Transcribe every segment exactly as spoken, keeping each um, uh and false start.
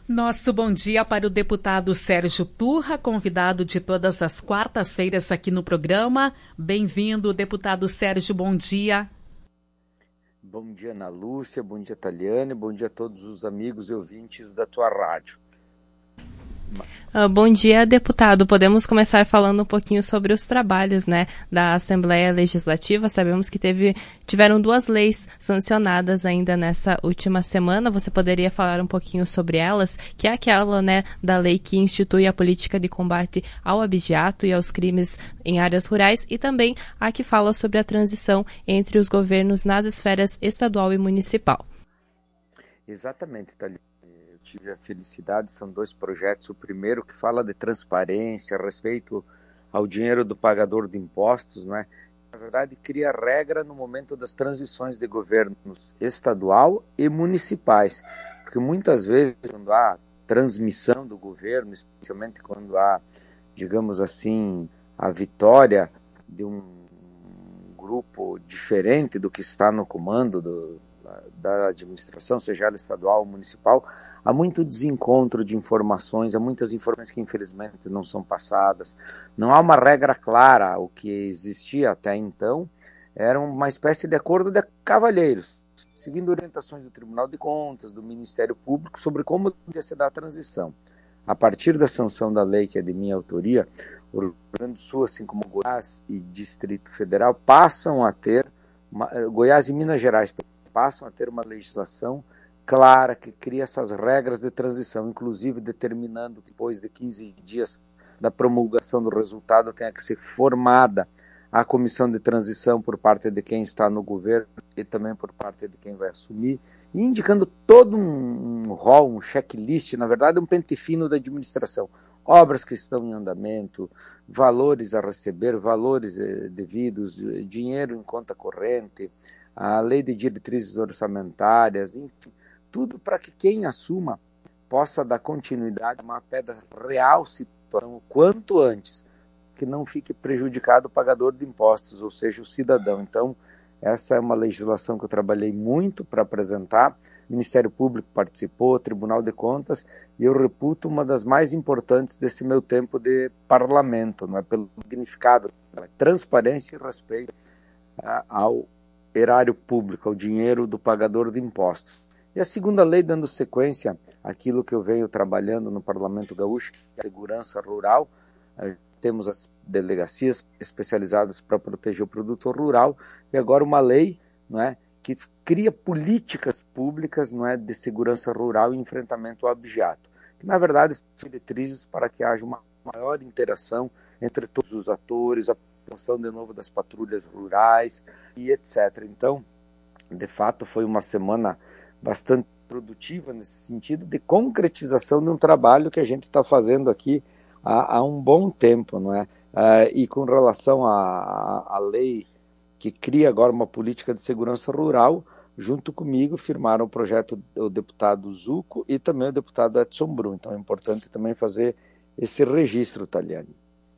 Nosso bom dia para o deputado Sérgio Turra, convidado de todas as quartas-feiras aqui no programa. Bem-vindo, deputado Sérgio, bom dia. Bom dia, Ana Lúcia, bom dia, Taliane, bom dia a todos os amigos e ouvintes da tua rádio. Uh, bom dia, deputado. Podemos começar falando um pouquinho sobre os trabalhos, né, da Assembleia Legislativa. Sabemos que teve, tiveram duas leis sancionadas ainda nessa última semana. Você poderia falar um pouquinho sobre elas, que é aquela, né, da lei que institui a política de combate ao abigeato e aos crimes em áreas rurais, e também a que fala sobre a transição entre os governos nas esferas estadual e municipal. Exatamente, Thalita. Tive a felicidade, são dois projetos. O primeiro que fala de transparência, respeito ao dinheiro do pagador de impostos, né? Na verdade, cria regra no momento das transições de governos estadual e municipais, porque muitas vezes, quando há transmissão do governo, especialmente quando há, digamos assim, a vitória de um grupo diferente do que está no comando do da administração, seja ela estadual ou municipal, há muito desencontro de informações, há muitas informações que infelizmente não são passadas, não há uma regra clara. O que existia até então era uma espécie de acordo de cavalheiros, seguindo orientações do Tribunal de Contas, do Ministério Público, sobre como devia se dar a transição. A partir da sanção da lei, que é de minha autoria, o Rio Grande do Sul, assim como Goiás e Distrito Federal, passam a ter, uma, Goiás e Minas Gerais, passam a ter uma legislação clara que cria essas regras de transição, inclusive determinando que depois de quinze dias da promulgação do resultado tenha que ser formada a comissão de transição por parte de quem está no governo e também por parte de quem vai assumir, e indicando todo um, um rol, um checklist, na verdade um pente fino da administração. Obras que estão em andamento, valores a receber, valores eh, devidos, dinheiro em conta corrente, a lei de diretrizes orçamentárias, enfim, tudo para que quem assuma possa dar continuidade a uma pedra real situação o quanto antes, que não fique prejudicado o pagador de impostos, ou seja, o cidadão. Então, essa é uma legislação que eu trabalhei muito para apresentar, o Ministério Público participou, o Tribunal de Contas, e eu reputo uma das mais importantes desse meu tempo de parlamento, não é? Pelo significado, transparência e respeito uh, ao erário público, ao dinheiro do pagador de impostos. E a segunda lei, dando sequência àquilo que eu venho trabalhando no Parlamento Gaúcho, que é a segurança rural. Temos as delegacias especializadas para proteger o produtor rural, e agora uma lei, não é, que cria políticas públicas, não é, de segurança rural e enfrentamento ao abigeato, que na verdade são diretrizes para que haja uma maior interação entre todos os atores, a função de novo das patrulhas rurais e etcétera. Então, de fato, foi uma semana bastante produtiva nesse sentido de concretização de um trabalho que a gente está fazendo aqui há, há um bom tempo, não é? Uh, e com relação à, à lei que cria agora uma política de segurança rural, junto comigo firmaram o projeto o deputado Zucco e também o deputado Edson Brum. Então é importante também fazer esse registro, Taliane.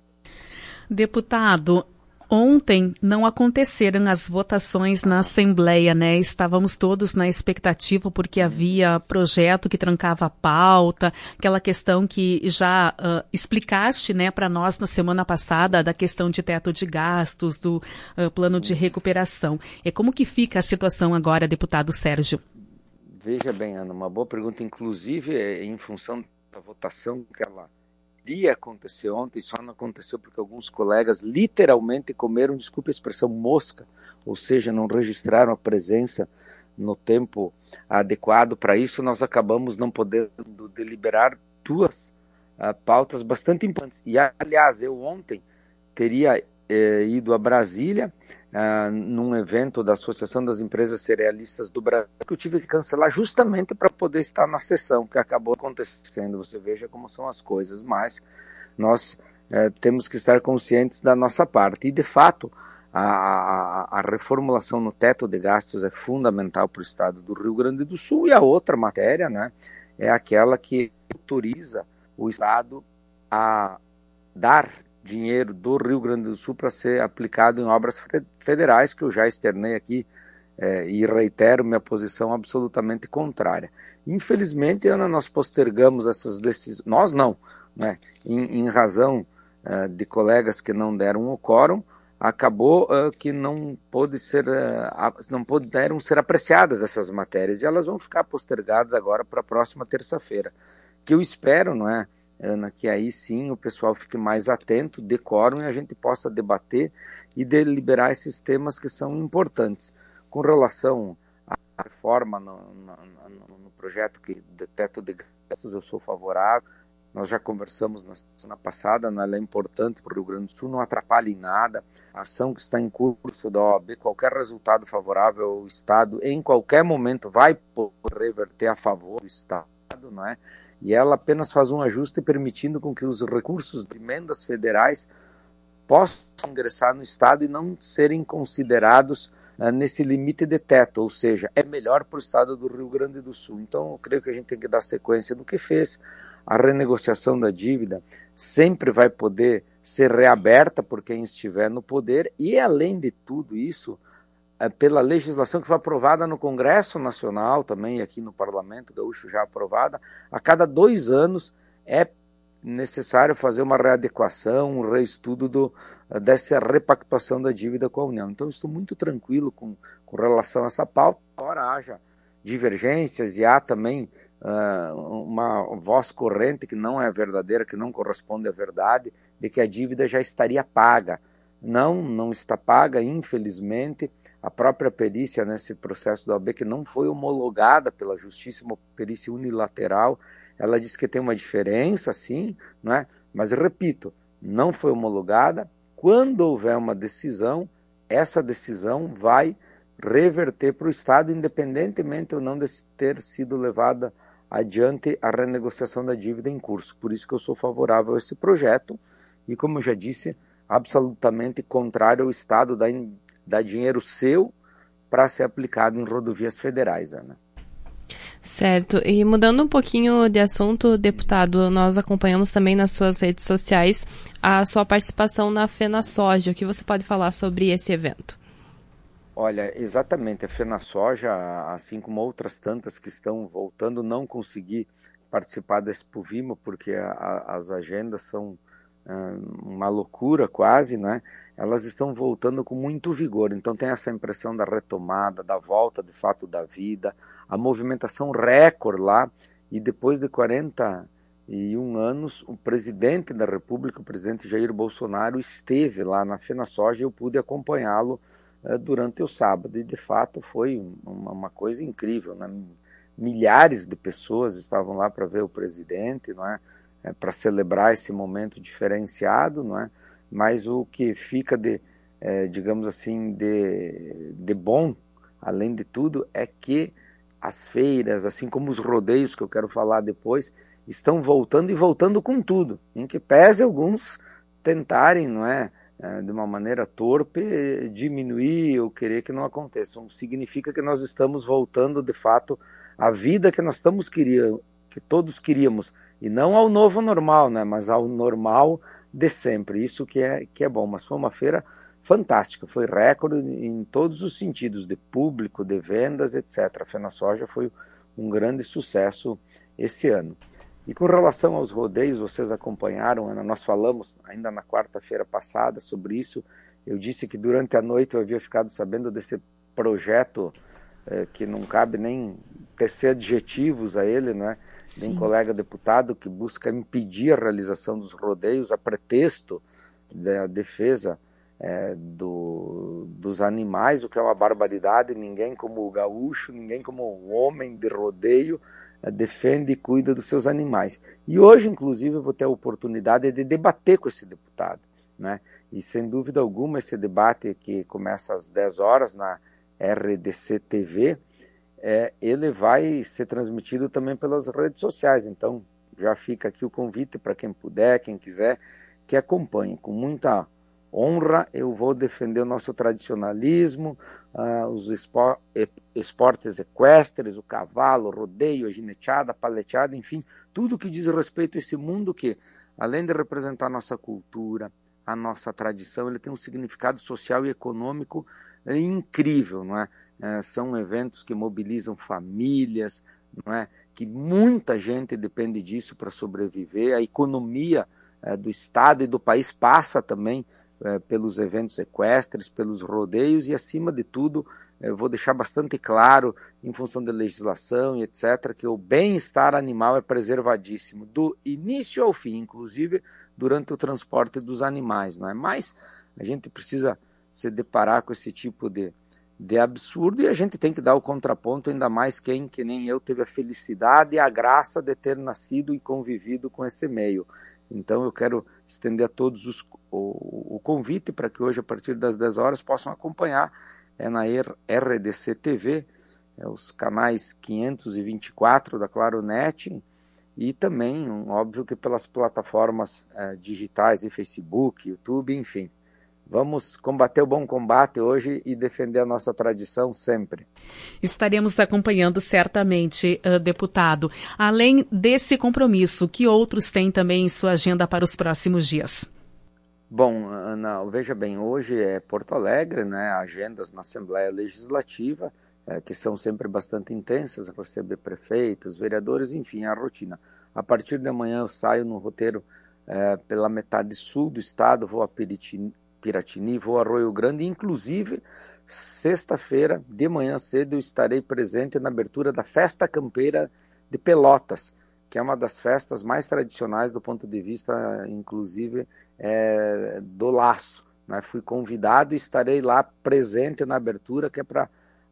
Deputado, ontem não aconteceram as votações na Assembleia, né? Estávamos todos na expectativa porque havia projeto que trancava a pauta, aquela questão que já uh, explicaste, né, para nós na semana passada, da questão de teto de gastos, do uh, plano de recuperação. E como que fica a situação agora, deputado Sérgio? Veja bem, Ana, uma boa pergunta, inclusive em função da votação que ela ia acontecer ontem, só não aconteceu porque alguns colegas literalmente comeram, desculpa a expressão, mosca, ou seja, não registraram a presença no tempo adequado para isso. Nós acabamos não podendo deliberar duas uh, pautas bastante importantes. E, aliás, eu ontem teria eh, ido a Brasília, uh, num evento da Associação das Empresas Cerealistas do Brasil, que eu tive que cancelar justamente para poder estar na sessão, que acabou acontecendo. Você veja como são as coisas, mas nós eh, temos que estar conscientes da nossa parte. E, de fato, a, a, a reformulação no teto de gastos é fundamental para o estado do Rio Grande do Sul. E a outra matéria, né, é aquela que autoriza o estado a dar dinheiro do Rio Grande do Sul para ser aplicado em obras federais, que eu já externei aqui é, e reitero minha posição absolutamente contrária. Infelizmente, Ana, nós postergamos essas decisões, nós não, né? em, em razão uh, de colegas que não deram o quórum, acabou uh, que não pôde ser, uh, não puderam ser apreciadas essas matérias, e elas vão ficar postergadas agora para a próxima terça-feira, que eu espero, não é, Ana, que aí sim o pessoal fique mais atento, dê quórum, e a gente possa debater e deliberar esses temas que são importantes. Com relação à reforma no, no, no projeto que, de teto de gastos, eu sou favorável. Nós já conversamos na semana passada, ela é importante para o Rio Grande do Sul, não atrapalha em nada. A ação que está em curso da O A B, qualquer resultado favorável ao Estado, em qualquer momento, vai poder reverter a favor do Estado, não é? E ela apenas faz um ajuste permitindo com que os recursos de emendas federais possam ingressar no Estado e não serem considerados uh, nesse limite de teto, ou seja, é melhor para o Estado do Rio Grande do Sul. Então, eu creio que a gente tem que dar sequência no que fez. A renegociação da dívida sempre vai poder ser reaberta por quem estiver no poder e, além de tudo isso, uh, pela legislação que foi aprovada no Congresso Nacional, também aqui no Parlamento Gaúcho já aprovada, a cada dois anos é necessário fazer uma readequação, um reestudo do, dessa repactuação da dívida com a União. Então, eu estou muito tranquilo com, com relação a essa pauta, embora haja divergências e há também uh, uma voz corrente que não é verdadeira, que não corresponde à verdade, de que a dívida já estaria paga. Não, não está paga, infelizmente. A própria perícia nesse processo da O A B, que não foi homologada pela Justiça, uma perícia unilateral, ela diz que tem uma diferença, sim, não é? Mas, repito, não foi homologada. Quando houver uma decisão, essa decisão vai reverter para o Estado, independentemente ou não de ter sido levada adiante a renegociação da dívida em curso. Por isso que eu sou favorável a esse projeto e, como eu já disse, absolutamente contrário ao Estado dar, dar dinheiro seu para ser aplicado em rodovias federais, Ana. Certo. E mudando um pouquinho de assunto, deputado, nós acompanhamos também nas suas redes sociais a sua participação na FenaSoja. O que você pode falar sobre esse evento? Olha, exatamente. A FenaSoja, assim como outras tantas que estão voltando, não consegui participar da Expo Vimo porque a, a, as agendas são uma loucura quase, né? Elas estão voltando com muito vigor, então tem essa impressão da retomada, da volta de fato da vida, a movimentação recorde lá, e depois de quarenta e um anos, o presidente da República, o presidente Jair Bolsonaro, esteve lá na FenaSoja e eu pude acompanhá-lo uh, durante o sábado, e de fato foi uma, uma coisa incrível, né? Milhares de pessoas estavam lá para ver o presidente, não é? É, para celebrar esse momento diferenciado, não é? Mas o que fica de, é, digamos assim, de, de bom, além de tudo, é que as feiras, assim como os rodeios, que eu quero falar depois, estão voltando e voltando com tudo, em que pese alguns tentarem, não é, é de uma maneira torpe, diminuir ou querer que não aconteça. Significa que nós estamos voltando, de fato, à vida que nós estamos queríamos, que todos queríamos, e não ao novo normal, né, mas ao normal de sempre, isso que é, que é bom. Mas foi uma feira fantástica, foi recorde em todos os sentidos, de público, de vendas, etcétera. A FenaSoja foi um grande sucesso esse ano. E com relação aos rodeios, vocês acompanharam, Ana, nós falamos ainda na quarta-feira passada sobre isso. Eu disse que durante a noite eu havia ficado sabendo desse projeto eh, que não cabe nem tecer adjetivos a ele, não é? De um colega deputado que busca impedir a realização dos rodeios a pretexto da defesa é, do, dos animais, o que é uma barbaridade. Ninguém como o gaúcho, ninguém como o homem de rodeio é, defende e cuida dos seus animais. E hoje, inclusive, eu vou ter a oportunidade de debater com esse deputado, né? E sem dúvida alguma esse debate que começa às dez horas na R D C T V, É, ele vai ser transmitido também pelas redes sociais, então já fica aqui o convite para quem puder, quem quiser, que acompanhe. Com muita honra eu vou defender o nosso tradicionalismo, uh, os espor esportes equestres, o cavalo, o rodeio, a gineteada, a paleteada, enfim, tudo que diz respeito a esse mundo que, além de representar a nossa cultura, a nossa tradição, ele tem um significado social e econômico incrível, não é? é, são eventos que mobilizam famílias, não é? Que muita gente depende disso para sobreviver, a economia é, do estado e do país passa também é, pelos eventos equestres, pelos rodeios e, acima de tudo, eu vou deixar bastante claro, em função da legislação e etcétera, que o bem-estar animal é preservadíssimo, do início ao fim, inclusive durante o transporte dos animais, não é? Mas a gente precisa se deparar com esse tipo de, de absurdo e a gente tem que dar o contraponto, ainda mais quem, que nem eu, teve a felicidade e a graça de ter nascido e convivido com esse meio. Então eu quero estender a todos os, o, o convite para que hoje, a partir das dez horas, possam acompanhar é na R D C T V, é os canais quinhentos e vinte e quatro da Claro Net, e também, um, óbvio, que pelas plataformas é, digitais de Facebook, YouTube, enfim. Vamos combater o bom combate hoje e defender a nossa tradição sempre. Estaremos acompanhando certamente, uh, deputado. Além desse compromisso, que outros têm também em sua agenda para os próximos dias? Bom, Ana, veja bem, hoje é Porto Alegre, né, agendas na Assembleia Legislativa, é, que são sempre bastante intensas, receber prefeitos, vereadores, enfim, a rotina. A partir de amanhã eu saio no roteiro é, pela metade sul do estado, vou a Piratini, Piratini, vou a Arroio Grande, inclusive sexta-feira, de manhã cedo, eu estarei presente na abertura da Festa Campeira de Pelotas, que é uma das festas mais tradicionais do ponto de vista, inclusive, é, do laço. Né? Fui convidado e estarei lá presente na abertura, que é para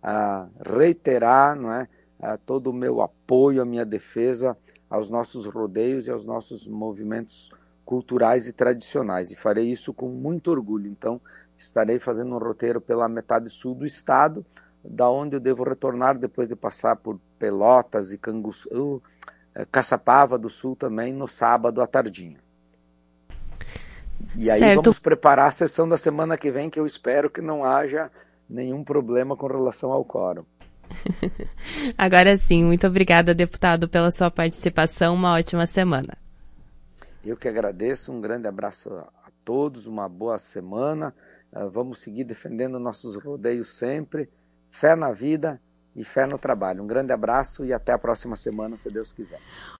reiterar, não é, a, todo o meu apoio, a minha defesa aos nossos rodeios e aos nossos movimentos culturais e tradicionais. E farei isso com muito orgulho. Então, estarei fazendo um roteiro pela metade sul do estado, da onde eu devo retornar depois de passar por Pelotas e Canguçu, Caçapava do Sul também, no sábado à tardinha. E aí certo. Vamos preparar a sessão da semana que vem, que eu espero que não haja nenhum problema com relação ao quórum. Agora sim, muito obrigada, deputado, pela sua participação. Uma ótima semana. Eu que agradeço, um grande abraço a todos, uma boa semana. Vamos seguir defendendo nossos rodeios sempre. Fé na vida e fé no trabalho. Um grande abraço e até a próxima semana, se Deus quiser.